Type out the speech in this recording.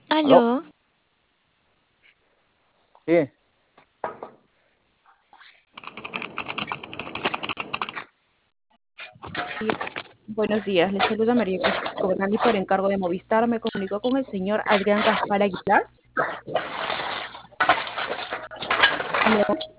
¿Aló? Aló, Sí, buenos días. Les saluda María Cristina Cobernali por encargo de Movistar. Me comunico con el señor Adrián Gaspar Aguilar. ¿Aló?